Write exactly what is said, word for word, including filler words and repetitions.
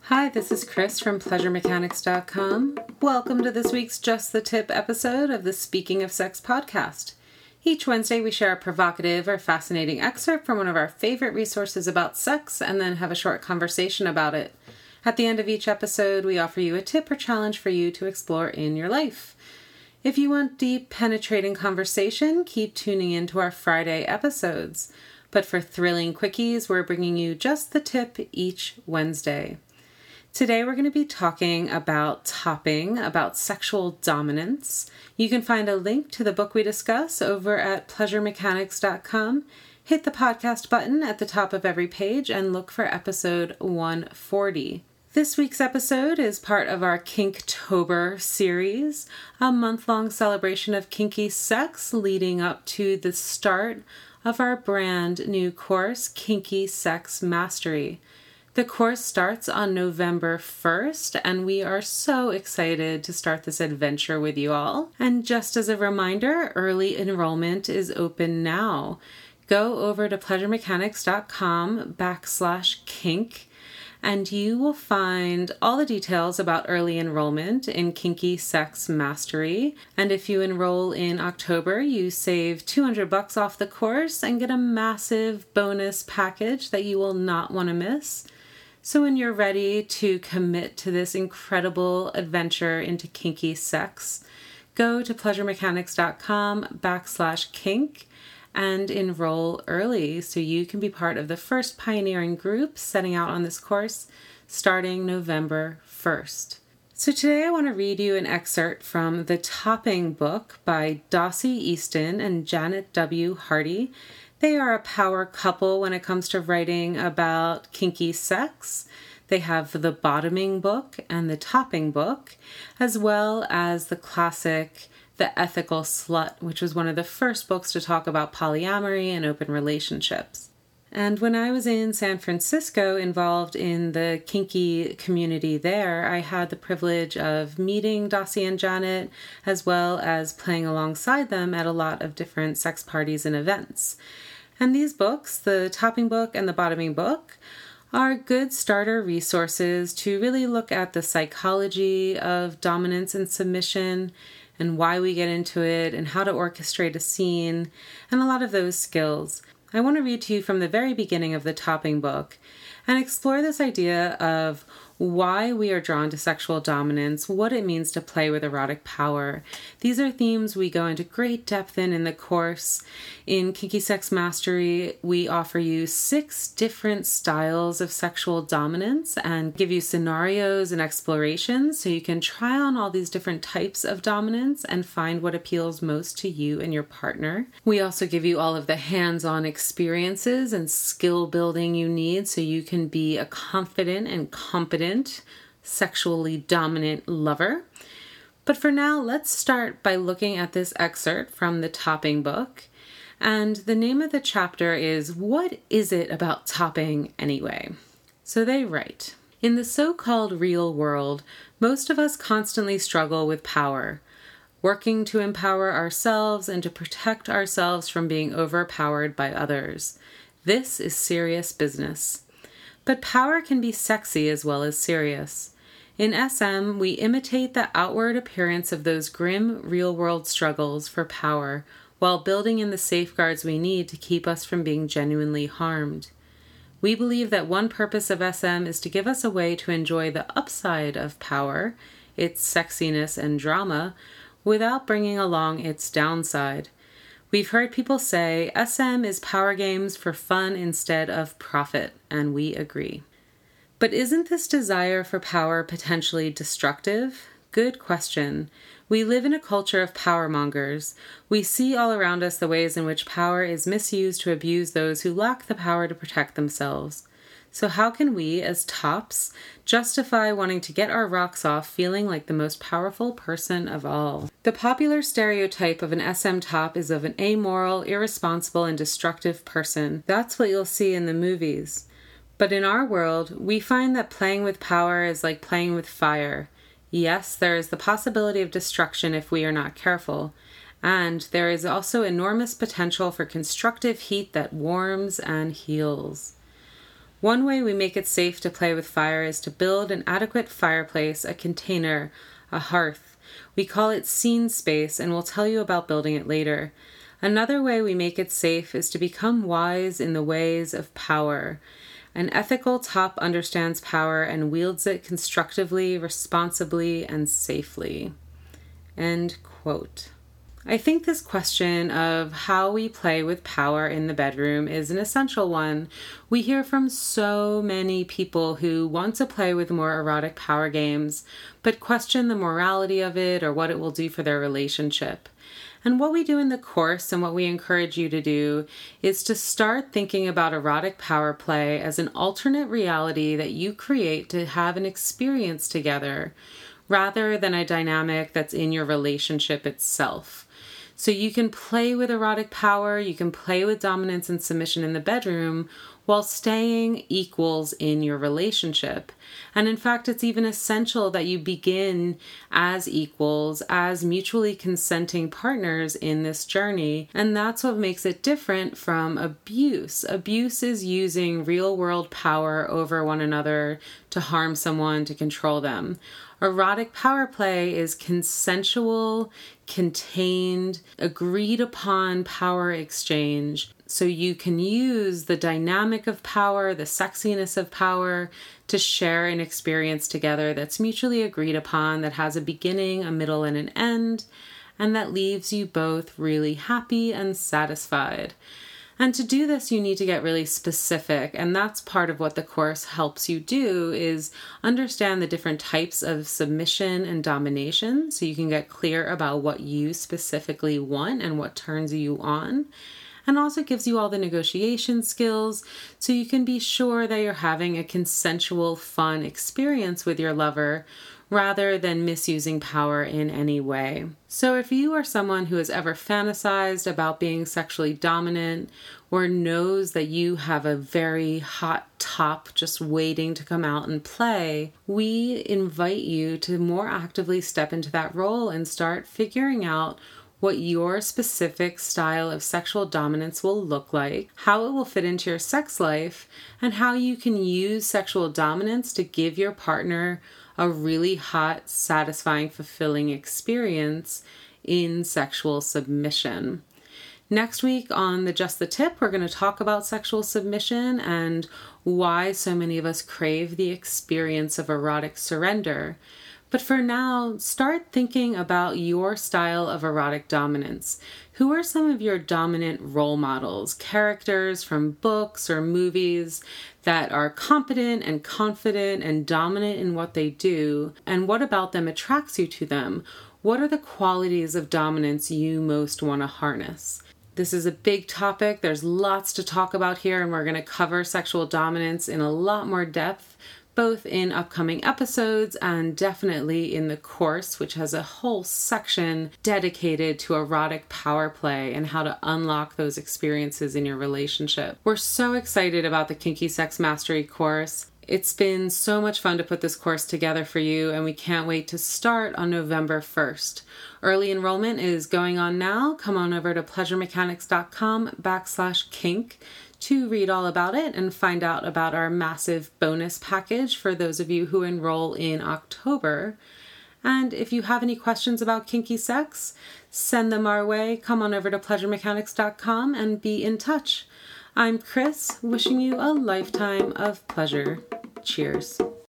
Hi, this is Chris from pleasure mechanics dot com. Welcome to this week's Just the Tip episode of the Speaking of Sex podcast. Each Wednesday we share a provocative or fascinating excerpt from one of our favorite resources about sex and then have a short conversation about it. At the end of each episode, we offer you a tip or challenge for you to explore in your life. If you want deep, penetrating conversation, keep tuning in to our Friday episodes. But for thrilling quickies, we're bringing you Just the Tip each Wednesday. Today we're going to be talking about topping, about sexual dominance. You can find a link to the book we discuss over at pleasure mechanics dot com. Hit the podcast button at the top of every page and look for episode one forty. This week's episode is part of our Kinktober series, a month-long celebration of kinky sex leading up to the start of our brand new course, Kinky Sex Mastery. The course starts on November first, and we are so excited to start this adventure with you all. And just as a reminder, early enrollment is open now. Go over to pleasure mechanics dot com backslash kink, and you will find all the details about early enrollment in Kinky Sex Mastery. And if you enroll in October, you save two hundred bucks off the course and get a massive bonus package that you will not want to miss. So when you're ready to commit to this incredible adventure into kinky sex, go to pleasure mechanics dot com backslash kink and enroll early so you can be part of the first pioneering group setting out on this course starting November first. So today I want to read you an excerpt from The Topping book by Dossie Easton and Janet W. Hardy. They are a power couple when it comes to writing about kinky sex. They have the Bottoming book and the Topping book, as well as the classic The Ethical Slut, which was one of the first books to talk about polyamory and open relationships. And when I was in San Francisco, involved in the kinky community there, I had the privilege of meeting Dossie and Janet, as well as playing alongside them at a lot of different sex parties and events. And these books, the Topping book and the Bottoming book, are good starter resources to really look at the psychology of dominance and submission and why we get into it and how to orchestrate a scene and a lot of those skills. I want to read to you from the very beginning of the Topping book and explore this idea of why we are drawn to sexual dominance, what it means to play with erotic power. These are themes we go into great depth in in the course. In Kinky Sex Mastery, we offer you six different styles of sexual dominance and give you scenarios and explorations so you can try on all these different types of dominance and find what appeals most to you and your partner. We also give you all of the hands-on experiences and skill building you need so you can be a confident and competent sexually dominant lover. But for now, let's start by looking at this excerpt from the Topping book. And the name of the chapter is, What is it about topping anyway? So they write, in the so-called real world, most of us constantly struggle with power, working to empower ourselves and to protect ourselves from being overpowered by others. This is serious business. But power can be sexy as well as serious. In S M, we imitate the outward appearance of those grim real-world struggles for power while building in the safeguards we need to keep us from being genuinely harmed. We believe that one purpose of S M is to give us a way to enjoy the upside of power, its sexiness and drama, without bringing along its downside. We've heard people say S M is power games for fun instead of profit, and we agree. But isn't this desire for power potentially destructive? Good question. We live in a culture of power mongers. We see all around us the ways in which power is misused to abuse those who lack the power to protect themselves. So how can we, as tops, justify wanting to get our rocks off feeling like the most powerful person of all? The popular stereotype of an S M top is of an amoral, irresponsible, and destructive person. That's what you'll see in the movies. But in our world, we find that playing with power is like playing with fire. Yes, there is the possibility of destruction if we are not careful, and there is also enormous potential for constructive heat that warms and heals. One way we make it safe to play with fire is to build an adequate fireplace, a container, a hearth. We call it scene space, and we'll tell you about building it later. Another way we make it safe is to become wise in the ways of power. An ethical top understands power and wields it constructively, responsibly, and safely. End quote. I think this question of how we play with power in the bedroom is an essential one. We hear from so many people who want to play with more erotic power games, but question the morality of it or what it will do for their relationship. And what we do in the course and what we encourage you to do is to start thinking about erotic power play as an alternate reality that you create to have an experience together, rather than a dynamic that's in your relationship itself. So you can play with erotic power, you can play with dominance and submission in the bedroom while staying equals in your relationship. And in fact, it's even essential that you begin as equals, as mutually consenting partners in this journey. And that's what makes it different from abuse. Abuse is using real-world power over one another to harm someone, to control them. Erotic power play is consensual, contained, agreed upon power exchange. So you can use the dynamic of power, the sexiness of power, to share an experience together that's mutually agreed upon, that has a beginning, a middle, and an end, and that leaves you both really happy and satisfied. And to do this, you need to get really specific, and that's part of what the course helps you do, is understand the different types of submission and domination so you can get clear about what you specifically want and what turns you on. And also gives you all the negotiation skills so you can be sure that you're having a consensual, fun experience with your lover rather than misusing power in any way. So if you are someone who has ever fantasized about being sexually dominant or knows that you have a very hot top just waiting to come out and play, we invite you to more actively step into that role and start figuring out what your specific style of sexual dominance will look like, how it will fit into your sex life, and how you can use sexual dominance to give your partner a really hot, satisfying, fulfilling experience in sexual submission. Next week on the Just the Tip, we're going to talk about sexual submission and why so many of us crave the experience of erotic surrender. But for now, start thinking about your style of erotic dominance. Who are some of your dominant role models, characters from books or movies that are competent and confident and dominant in what they do? And what about them attracts you to them? What are the qualities of dominance you most want to harness? This is a big topic. There's lots to talk about here, and we're going to cover sexual dominance in a lot more depth, both in upcoming episodes and definitely in the course, which has a whole section dedicated to erotic power play and how to unlock those experiences in your relationship. We're so excited about the Kinky Sex Mastery course. It's been so much fun to put this course together for you, and we can't wait to start on November first. Early enrollment is going on now. Come on over to pleasuremechanics.com backslash kink to read all about it and find out about our massive bonus package for those of you who enroll in October. And if you have any questions about kinky sex, send them our way. Come on over to pleasure mechanics dot com and be in touch. I'm Chris, wishing you a lifetime of pleasure. Cheers.